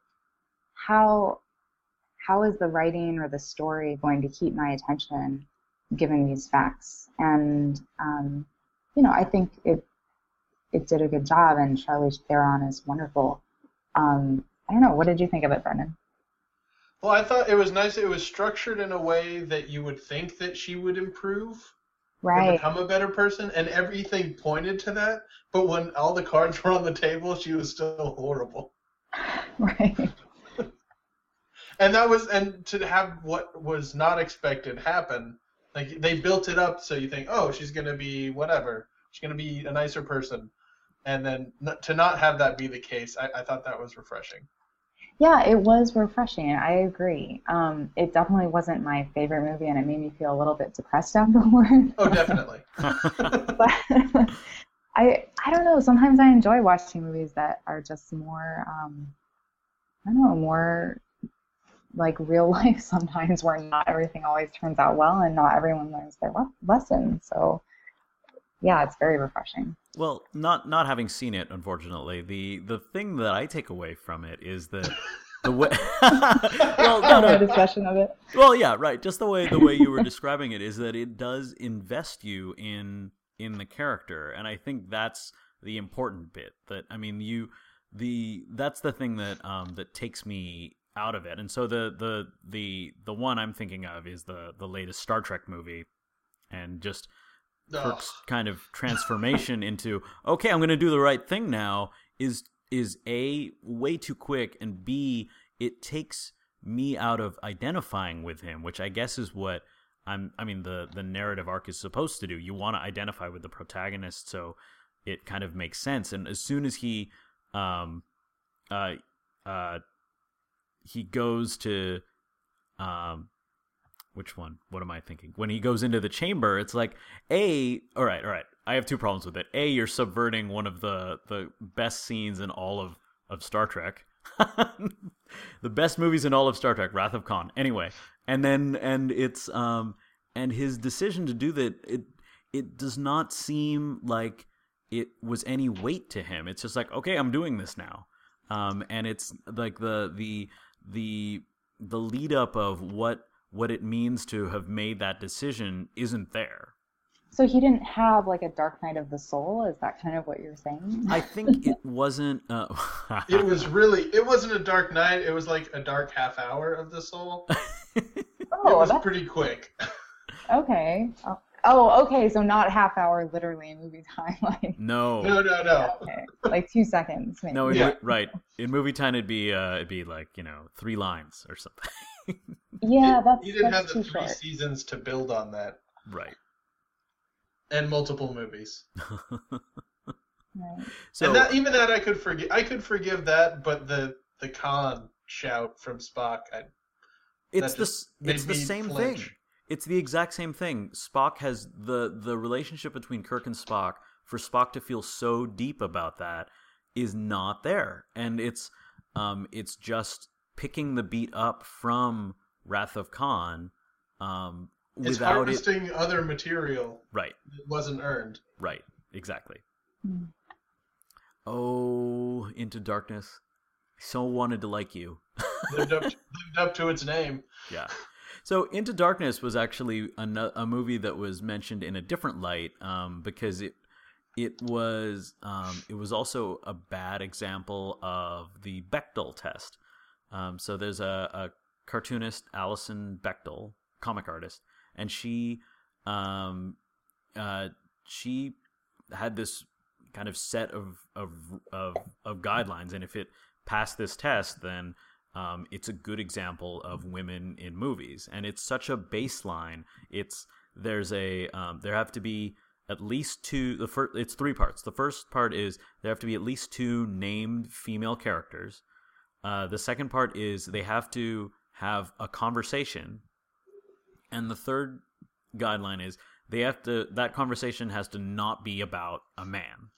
how, how is the writing or the story going to keep my attention given these facts? And, um, you know, I think it, it did a good job, and Charlize Theron is wonderful. Um, I don't know, what did you think of it, Brendan? Well, I thought it was nice. It was structured in a way that you would think that she would improve and Right. become a better person, and everything pointed to that. But when all the cards were on the table, she was still horrible. Right. And that was, and to have what was not expected happen, like they built it up so you think, oh, she's gonna be whatever, she's gonna be a nicer person, and then n- to not have that be the case, I, I thought that was refreshing. Yeah, it was refreshing. I agree. Um, it definitely wasn't my favorite movie, and it made me feel a little bit depressed afterward. Oh, definitely. But I I don't know. Sometimes I enjoy watching movies that are just more um, I don't know, more like real life sometimes, where not everything always turns out well, and not everyone learns their le- lesson. So yeah, it's very refreshing. Well, not not having seen it, unfortunately, the the thing that I take away from it is that the way. well, no, More no. discussion of it. Well, yeah, right. Just the way the way you were describing it is that it does invest you in in the character, and I think that's the important bit. That I mean, you the that's the thing that um that takes me out of it. And so the the the the one I'm thinking of is the the latest Star Trek movie, and just Kirk's Ugh. kind of transformation into okay, I'm going to do the right thing now is is A, way too quick, and B, it takes me out of identifying with him, which I guess is what I'm I mean the the narrative arc is supposed to do. You want to identify with the protagonist, so it kind of makes sense. And as soon as he um uh uh he goes to um which one? What am I thinking? When he goes into the chamber, it's like, A, all right, all right. I have two problems with it. A, you're subverting one of the, the best scenes in all of, of Star Trek. The best movies in all of Star Trek, Wrath of Khan. Anyway, and then, and it's, um, and his decision to do that, it, it does not seem like it was any weight to him. It's just like, okay, I'm doing this now. Um, and it's like the, the, the, the lead up of what, what it means to have made that decision isn't there. So he didn't have like a Dark Night of the Soul? Is that kind of what you're saying? I think it wasn't. Uh, It was really, it wasn't a dark night. It was like a dark half hour of the soul. It Oh, was that's pretty quick. okay. Oh, oh, okay. So not half hour, literally in movie time, like no, No, no, no. okay, like two seconds. Maybe. no. In, Yeah. Right. In movie time, it'd be uh, it'd be like you know three lines or something. Yeah, that's He didn't that's have the too three short. seasons to build on that. Right. and multiple movies. Right. So and that even that I could forgive. I could forgive that, but the the Khan shout from Spock, I, it's that the just s- made it's the me same flinch. thing. It's the exact same thing. Spock has the the relationship between Kirk and Spock. For Spock to feel so deep about that is not there, and it's um it's just picking the beat up from Wrath of Khan, um It's without it. harvesting other material Right, that wasn't earned. right, exactly. Mm. Oh, Into Darkness. I so wanted to like you. Lived up, to, lived up to its name. Yeah. So Into Darkness was actually a, no- a movie that was mentioned in a different light, um, because it it was um, it was also a bad example of the Bechdel test. Um, so there's a, a cartoonist, Alison Bechdel, comic artist, and she um, uh, she had this kind of set of of of, of guidelines, and if it passed this test, then um, it's a good example of women in movies, and it's such a baseline. It's there's a um, there have to be at least two. The first, it's three parts. The first part is there have to be at least two named female characters. Uh, the second part is they have to have a conversation, and the third guideline is they have to that conversation has to not be about a man.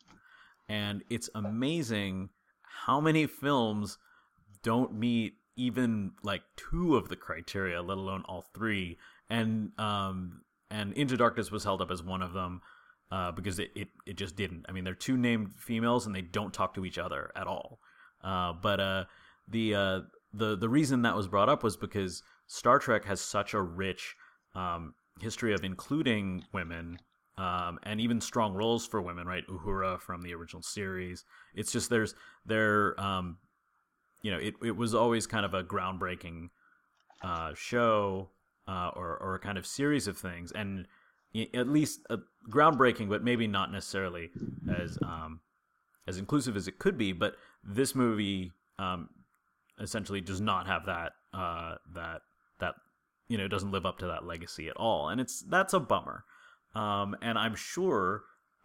And it's amazing how many films don't meet even like two of the criteria, let alone all three. And um, and Into Darkness was held up as one of them uh, because it, it, it just didn't. I mean, they're two named females and they don't talk to each other at all. Uh, but uh, the uh, the the reason that was brought up was because Star Trek has such a rich um, history of including women. Um, and even strong roles for women, right? Uhura from the original series. It's just there's there, um, you know, it, it was always kind of a groundbreaking uh, show uh, or or a kind of series of things, and at least uh, groundbreaking, but maybe not necessarily as um, as inclusive as it could be. But this movie um, essentially does not have that uh, that that you know, it doesn't live up to that legacy at all, and it's that's a bummer. Um, and I'm sure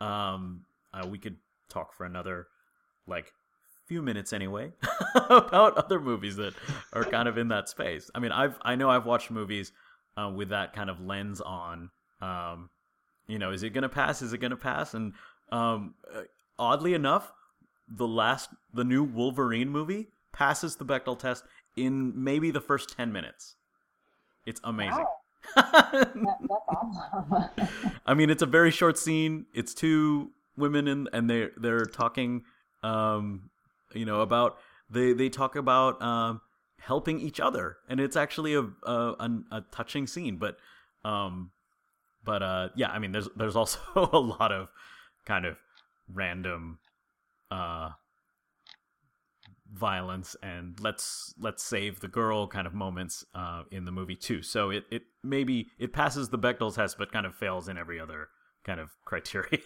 um, uh, we could talk for another, like, few minutes anyway about other movies that are kind of in that space. I mean, I've I know I've watched movies uh, with that kind of lens on. Um, you know, is it gonna pass? Is it gonna pass? And um, uh, oddly enough, the last the new Wolverine movie passes the Bechdel test in maybe the first ten minutes. It's amazing. Wow. that, that's awesome. I mean, it's a very short scene. It's two women and and they they're talking, um, you know, about they they talk about um, helping each other, and it's actually a a, a, a touching scene. But um, but uh, yeah, I mean, there's there's also a lot of kind of random uh violence and let's let's save the girl kind of moments uh, in the movie too. So it, it maybe it passes the Bechdel test, but kind of fails in every other kind of criteria.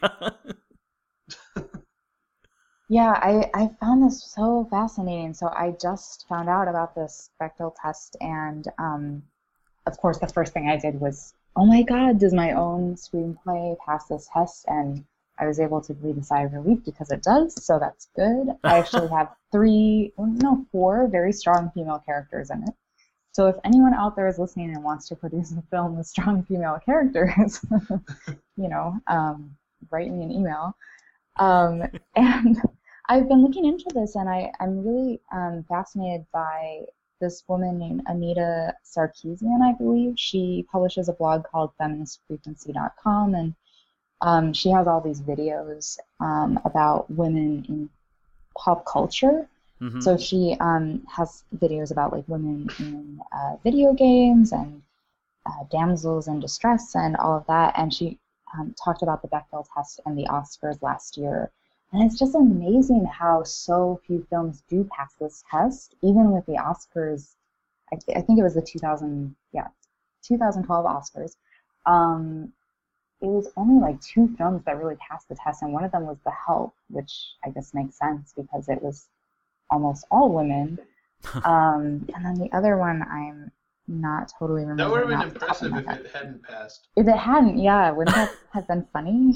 Yeah, I, I found this so fascinating. So I just found out about this Bechdel test, and um, of course, the first thing I did was, oh my God, does my own screenplay pass this test? And I was able to breathe a sigh of relief because it does, so that's good. I actually have three, no, four very strong female characters in it. So if anyone out there is listening and wants to produce a film with strong female characters, you know, um, write me an email. Um, and I've been looking into this, and I, I'm really um, fascinated by this woman named Anita Sarkeesian, I believe. She publishes a blog called feminist frequency dot com, and Um, she has all these videos um, about women in pop culture. Mm-hmm. So she um, has videos about like women in uh, video games and uh, damsels in distress and all of that. And she um, talked about the Bechdel test and the Oscars last year. And it's just amazing how so few films do pass this test, even with the Oscars. I, th- I think it was the two thousand, yeah, twenty twelve Oscars. Um, It was only like two films that really passed the test, and one of them was The Help, which I guess makes sense because it was almost all women. um, and then the other one I'm not totally That remembering would have been off the top of impressive my if head. it hadn't passed. If it hadn't, yeah, wouldn't that have been funny?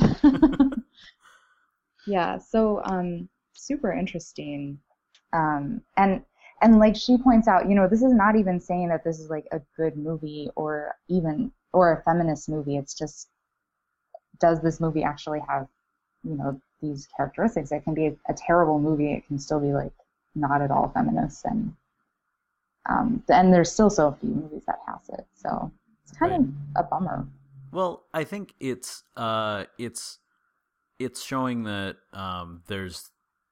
Yeah, so um, super interesting. Um, and and like she points out, you know, this is not even saying that this is like a good movie or even or a feminist movie. It's just, does this movie actually have, you know, these characteristics? It can be a, a terrible movie. It can still be like not at all feminist, and um, and there's still so few movies that pass it. So it's kind Right. of a bummer. Well, I think it's uh, it's it's showing that um, there's,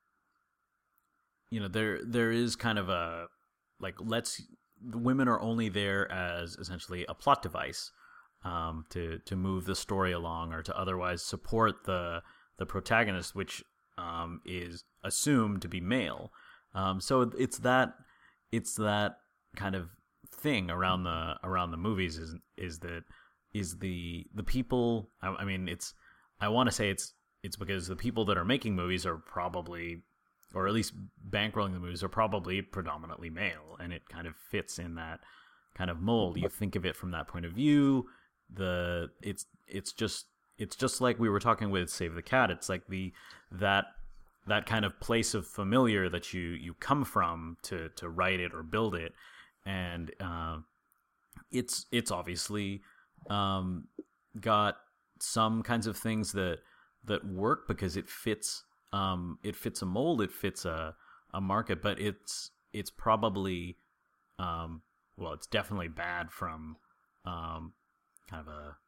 you know, there there is kind of a, like, let's, the women are only there as essentially a plot device, um, to to move the story along or to otherwise support the the protagonist, which um, is assumed to be male. Um, so it's that it's that kind of thing around the around the movies is is that is the the people. I, I mean, it's I want to say it's it's because the people that are making movies are probably, or at least bankrolling the movies, are probably predominantly male, and it kind of fits in that kind of mold. You think of it from that point of view. The it's it's just it's just like we were talking with Save the Cat. It's like the that that kind of place of familiar that you you come from to to write it or build it, and uh, it's it's obviously um, got some kinds of things that that work because it fits um, it fits a mold, it fits a a market, but it's it's probably um, well, it's definitely bad from um, kind of a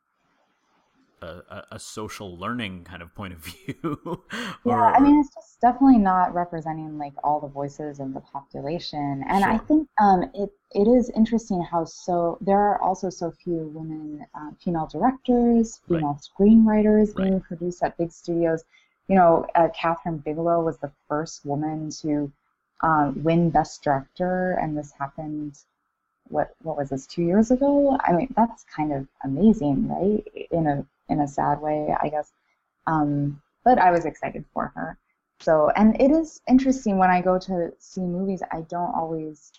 A, a social learning kind of point of view. Yeah, or, I mean, it's just definitely not representing like all the voices of the population. And I Sure. think um, it it is interesting how so there are also so few women, uh, female directors, Right. female screenwriters being Right. produced at big studios. You know, uh, Catherine Bigelow was the first woman to uh, win Best Director, and this happened. What what was this, two years ago? I mean, that's kind of amazing, right? In a in a sad way, I guess. Um, but I was excited for her. So, and it is interesting when I go to see movies, I don't always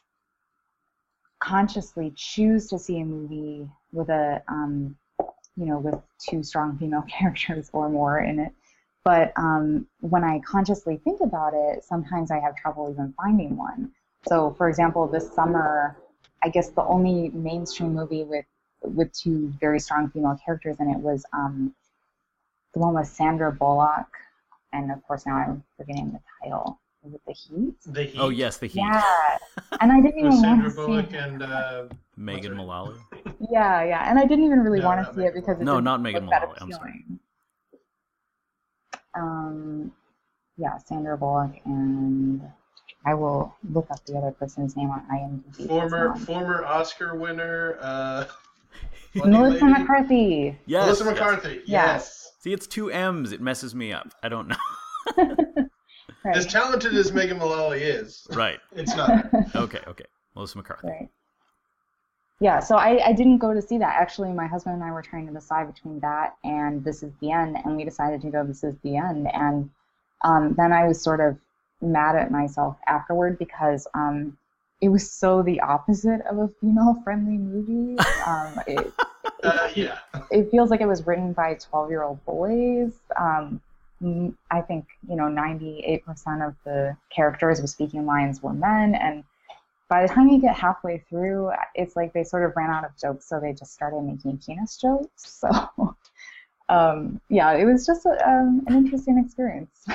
consciously choose to see a movie with a, um, you know, with two strong female characters or more in it. But um, when I consciously think about it, sometimes I have trouble even finding one. So, for example, this summer, I guess the only mainstream movie with with two very strong female characters in it was um, the one with Sandra Bullock, and of course now I'm forgetting the title. Is it The Heat? The Heat. Oh yes, the Heat. Yeah, and I didn't With even want Sandra to Bullock see it. and uh, Megan what's Mullally. Yeah, yeah, and I didn't even really No, want not to see it Megan because it No, didn't not Megan look that Mullally, I'm sorry. appealing. Um, yeah, Sandra Bullock, and I will look up the other person's name on IMDb. former Um, former Oscar winner. Uh, funny Melissa lady. McCarthy. Yes. Melissa yes. McCarthy. Yeah. Yes. See, it's two M's. It messes me up. I don't know. Right. As talented as Megan Mullally is, Right. it's not. Okay. Okay. Melissa McCarthy. Right. Yeah, so I, I didn't go to see that. Actually, my husband and I were trying to decide between that and This Is the End, and we decided to go This Is the End. And um, then I was sort of mad at myself afterward because um, it was so the opposite of a female-friendly movie. Um, it, Uh, yeah. it feels like it was written by twelve-year-old boys. Um, m- I think, you know, ninety-eight percent of the characters with speaking lines were men, and by the time you get halfway through, it's like they sort of ran out of jokes, so they just started making penis jokes. So, um, yeah, it was just a, um, an interesting experience.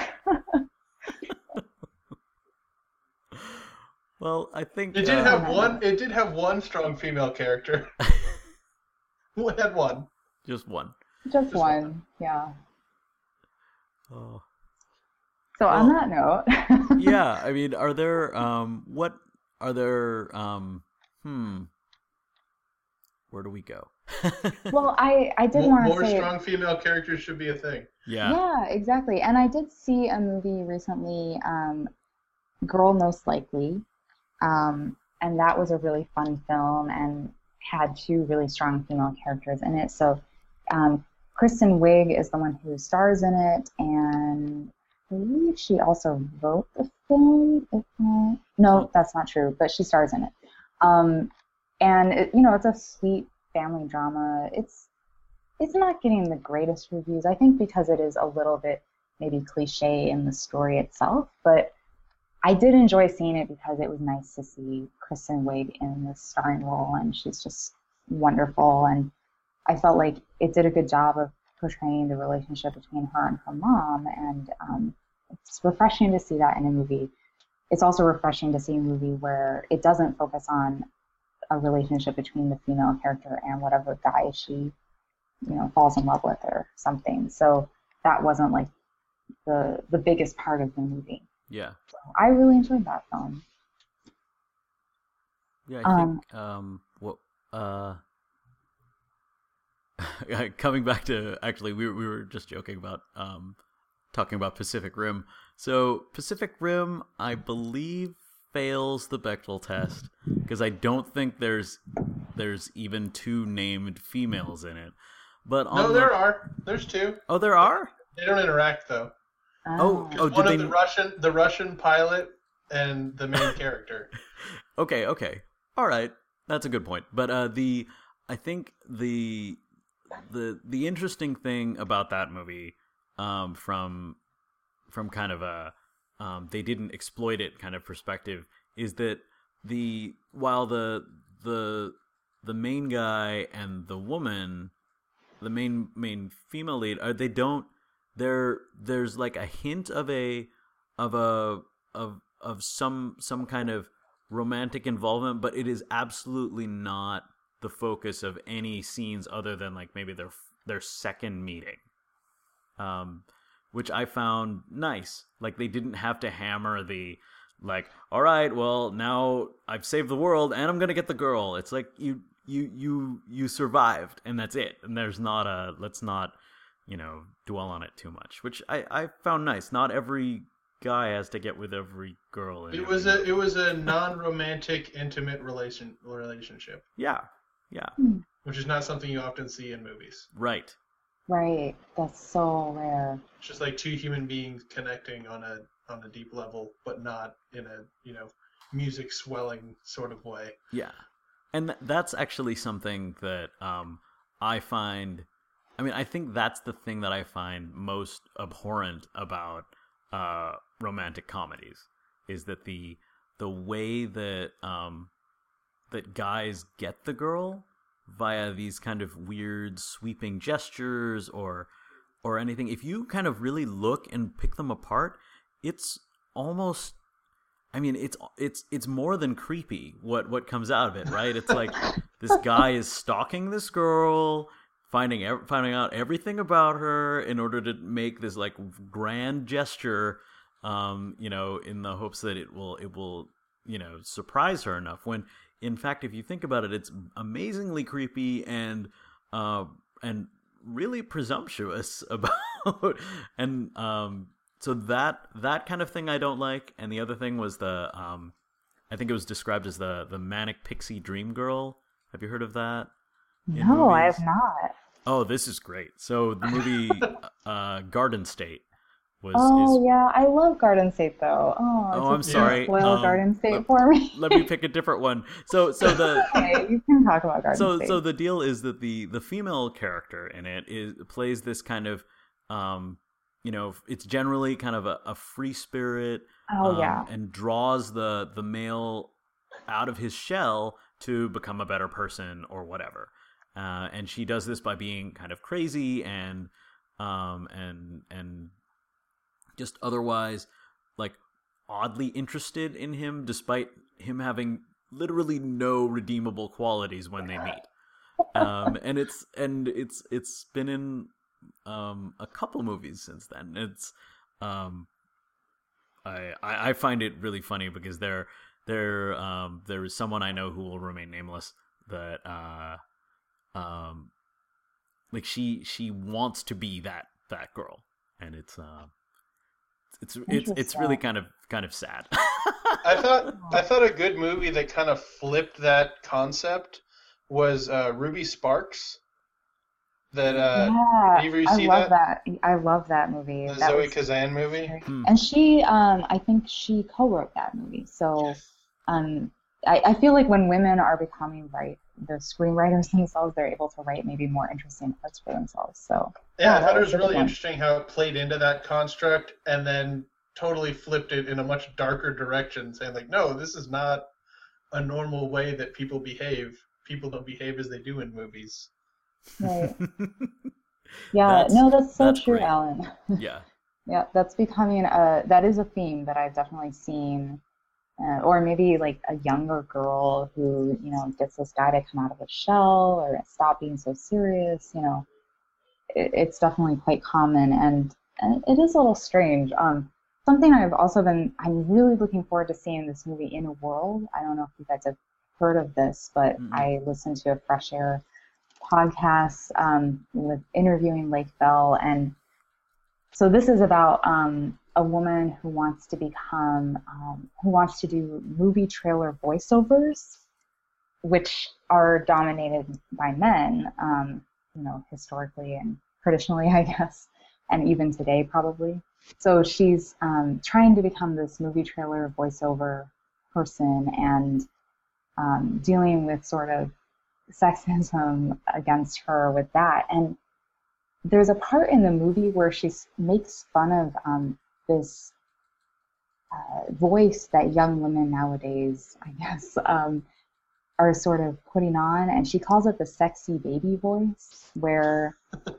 Well, I think It did uh, have one. It did have one strong female character. We had one. just one. Just Just one, yeah. Oh. So on Well, that note, Yeah. I mean, are there um what are there um hmm where do we go? well, I I did More, want more to say. strong female characters should be a thing. Yeah. Yeah, exactly. And I did see a movie recently, um, Girl Most Likely, um, and that was a really fun film and had two really strong female characters in it. So um, Kristen Wiig is the one who stars in it, and I believe she also wrote the film. If not, no, that's not true, but she stars in it. Um, and it, you know, it's a sweet family drama. It's it's not getting the greatest reviews, I think, because it is a little bit maybe cliche in the story itself. But I did enjoy seeing it because it was nice to see Kristen Wiig in the starring role, and she's just wonderful. And I felt like it did a good job of portraying the relationship between her and her mom, and um, it's refreshing to see that in a movie. It's also refreshing to see a movie where it doesn't focus on a relationship between the female character and whatever guy she, you know, falls in love with or something. So that wasn't like the the biggest part of the movie. Yeah. So I really enjoyed that film. Yeah, I Um, think um what uh coming back to actually we we were just joking about um talking about Pacific Rim. So Pacific Rim, I believe, fails the Bechdel test because I don't think there's there's even two named females in it. But on No, the... there are. There's two. Oh, there are? They don't interact though. Oh, oh, One did of they... the Russian, the Russian pilot, and the main character. Okay, okay, all right, that's a good point. But uh, the I think the the the interesting thing about that movie, um, from from kind of a um, they didn't exploit it kind of perspective, is that the while the the the main guy and the woman, the main main female lead, are they don't there there's like a hint of a of a of of some some kind of romantic involvement, but it is absolutely not the focus of any scenes other than like maybe their their second meeting, um, which I found nice. Like they didn't have to hammer the like, all right, well now I've saved the world and I'm gonna get the girl. It's like you you you you survived and that's it. And there's not a let's not you know dwell on it too much, which I I found nice. Not every guy has to get with every girl. In It every was a movie. it was a non-romantic, intimate relation relationship, Yeah, yeah, which is not something you often see in movies. right. Right. That's so rare. It's just like two human beings connecting on a on a deep level, but not in a you know music swelling sort of way. Yeah, and th- that's actually something that um, I find. I mean, I think that's the thing that I find most abhorrent about uh, romantic comedies is that the the way that um, that guys get the girl via these kind of weird sweeping gestures or or anything. If you kind of really look and pick them apart, it's almost. I mean, it's it's it's more than creepy what, what comes out of it, right? It's like this guy is stalking this girl, finding ev- finding out everything about her in order to make this like grand gesture, um, you know, in the hopes that it will it will you know surprise her enough. When in fact, if you think about it, it's amazingly creepy and uh, and really presumptuous about and um. So that that kind of thing I don't like, and the other thing was the um, I think it was described as the the manic pixie dream girl. Have you heard of that? in No, I movies? have not. Oh, this is great. So the movie uh, Garden State was. Oh is, yeah, I love Garden State though. Oh, Oh, I'm it's sorry. spoil Um, Garden State let- for me. Let me pick a different one. So so the Okay, you can talk about Garden so State. so the deal is that the the female character in it is plays this kind of um you know it's generally kind of a, a free spirit. oh um, yeah. and draws the the male out of his shell to become a better person or whatever. Uh, and she does this by being kind of crazy and um and and just otherwise like oddly interested in him, despite him having literally no redeemable qualities when they meet. Um, and it's and it's it's been in um a couple movies since then. It's um I, I I find it really funny because there there um there is someone I know who will remain nameless that uh um like she she wants to be that that girl, and it's uh it's it's it's really Interesting. kind of kind of sad. I thought I thought a good movie that kind of flipped that concept was uh, Ruby Sparks. That uh, yeah, you ever I see love that? I love that movie. the That Zoe was Kazan movie. very- Hmm. And she, um, I think she co-wrote that movie. So, um, I, I feel like when women are becoming right, the screenwriters themselves, they're able to write maybe more interesting parts for themselves. So Yeah, I yeah, thought that it was was a good really one. interesting how it played into that construct and then totally flipped it in a much darker direction, saying like, no, this is not a normal way that people behave. People don't behave as they do in movies. Right. Yeah, That's no, that's so that's true, great. Alan. Yeah. Yeah, that's becoming a that is a theme that I've definitely seen, uh, or maybe like a younger girl who, you know, gets this guy to come out of a shell or stop being so serious, you know, it, it's definitely quite common and, and it is a little strange. Um, something I've also been, I'm really looking forward to seeing this movie In a World. I don't know if you guys have heard of this, but Mm-mm. I listened to a Fresh Air podcast um, with interviewing Lake Bell, and so this is about um, a woman who wants to become, um, who wants to do movie trailer voiceovers, which are dominated by men, um, you know, historically and traditionally, I guess, and even today probably. So she's um, trying to become this movie trailer voiceover person and um, dealing with sort of sexism against her with that. And there's a part in the movie where she makes fun of um, this uh, voice that young women nowadays, I guess, um, are sort of putting on, and she calls it the sexy baby voice, where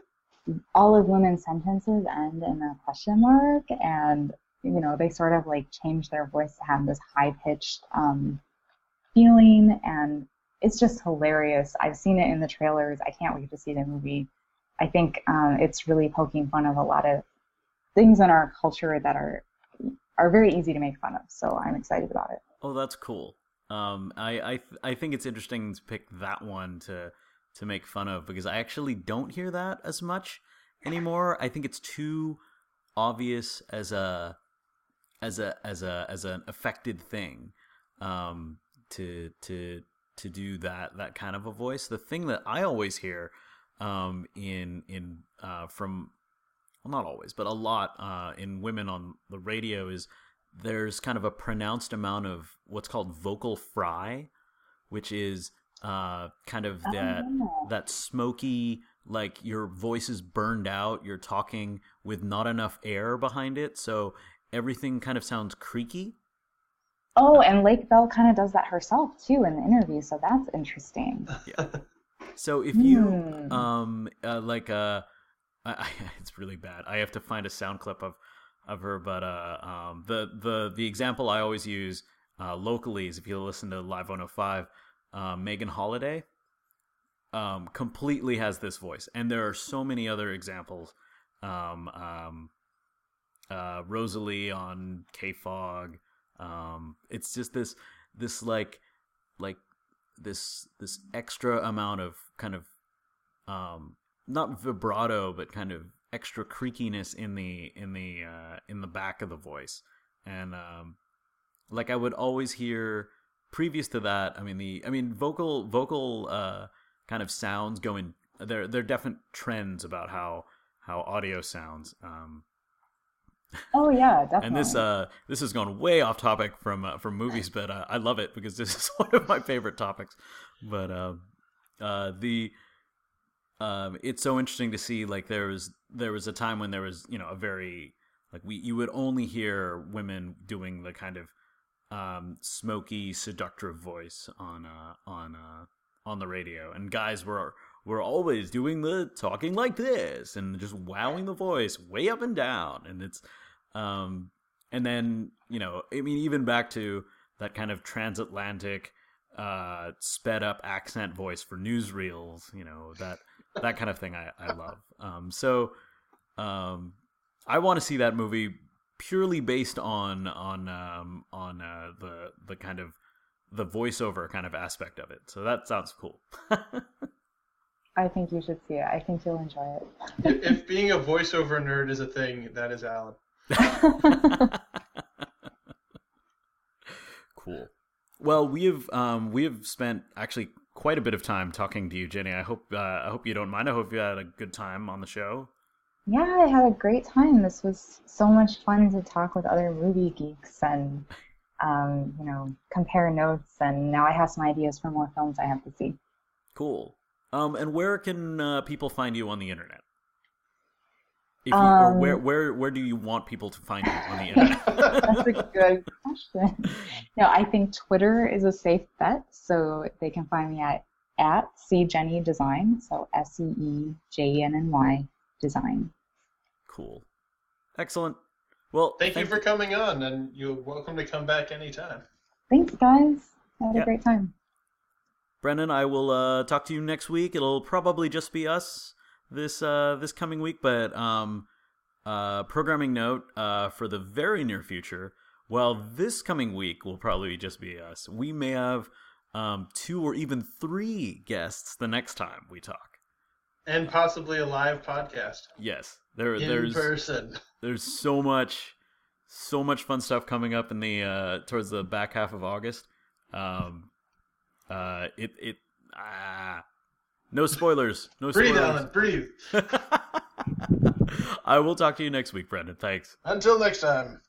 all of women's sentences end in a question mark, and you know they sort of like change their voice to have this high pitched um, feeling, and it's just hilarious. I've seen it in the trailers. I can't wait to see the movie. I think um, it's really poking fun of a lot of things in our culture that are are very easy to make fun of. So I'm excited about it. Oh, that's cool. Um, I I th- I think it's interesting to pick that one to to make fun of because I actually don't hear that as much anymore. I think it's too obvious as a as a as a as an affected thing um, to to to do that that kind of a voice. The thing that I always hear um, in in uh, from well, not always, but a lot uh, in women on the radio is there's kind of a pronounced amount of what's called vocal fry, which is uh, kind of Oh, that yeah. that smoky, like your voice is burned out, you're talking with not enough air behind it, so everything kind of sounds creaky. Oh, Uh, and Lake Bell kind of does that herself too in the interview, so that's interesting. yeah. So if you Hmm. um uh, like uh, I, I, it's really bad. I have to find a sound clip of of her, but uh, um, the the the example I always use uh, locally is if you listen to Live one oh five, uh, Megan Holiday um, completely has this voice, and there are so many other examples. Um, um, uh, Rosalie on K Fog. Um, it's just this this like like this this extra amount of kind of um, not vibrato, but kind of extra creakiness in the in the uh, in the back of the voice, and um, like I would always hear previous to that. I mean the I mean vocal vocal uh, kind of sounds go in. There there are definite trends about how how audio sounds. Um, Oh yeah, and this definitely. uh this has gone way off topic from uh, from movies, but uh, I love it because this is one of my favorite topics. But um, uh, the um, it's so interesting to see like there was there was a time when there was you know a very like we you would only hear women doing the kind of um, smoky seductive voice on uh, on uh, on the radio, and guys were were always doing the talking like this and just wowing the voice way up and down, and it's um, and then you know I mean even back to that kind of transatlantic uh, sped up accent voice for newsreels, you know that that kind of thing I, I love. Um, so um, I want to see that movie purely based on on um, on uh, the the kind of the voiceover kind of aspect of it. So that sounds cool. I think you should see it. I think you'll enjoy if, if being a voiceover nerd is a thing, that is Alan. it. Cool. Well, we have um, we have spent actually quite a bit of time talking to you, Jenny. I hope uh, I hope you don't mind. I hope you had a good time on the show. Yeah, I had a great time. This was so much fun to talk with other movie geeks and um, you know, compare notes, and now I have some ideas for more films I have to see. Cool. Um, and where can uh, people find you on the internet? If you, Um, or where, where, where do you want people to find you on the internet? That's a good question. No, I think Twitter is a safe bet, so they can find me at at C Jenny Design, so S E E J E N N Y Design. Cool. Excellent. Well, Thank, thank you for coming on, and you're welcome to come back anytime. Thanks, guys. I had yeah. a great time. Brendan, I will uh, talk to you next week. It'll probably just be us this uh, this coming week, but um, uh, programming note uh, for the very near future. Well, this coming week will probably just be us. We may have um, two or even three guests the next time we talk, and possibly a live podcast. Yes, there in there's person. There's so much, so much fun stuff coming up in the uh, towards the back half of August. Um, uh, it it ah, no spoilers, no breathe, spoilers. Alan, breathe. I will talk to you next week, Brendan. Thanks. Until next time.